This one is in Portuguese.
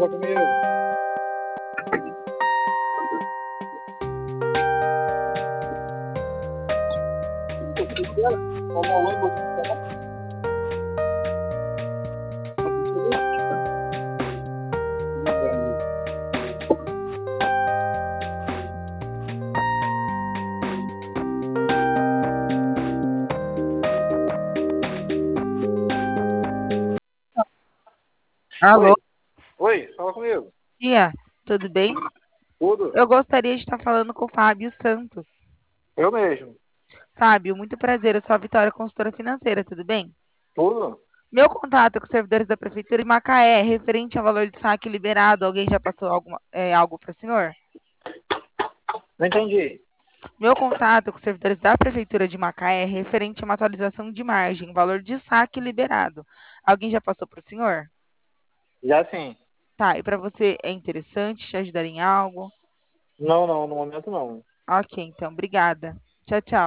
fala comigo. Alô, Oi, fala comigo. tia, tudo bem? Tudo? Eu gostaria de estar falando com o Fábio Santos. Eu mesmo. Fábio, muito prazer, eu sou a Vitória, consultora financeira, tudo bem? Tudo? Meu contato com os servidores da Prefeitura de Macaé, referente ao valor de saque liberado, alguém já passou algo para o senhor? Não entendi. Meu contato com os servidores da Prefeitura de Macaé, referente a uma atualização de margem, valor de saque liberado. Alguém já passou para o senhor? Já sim. Tá, e para você é interessante te ajudar em algo? Não, no momento não. Ok, então, obrigada. Tchau, tchau.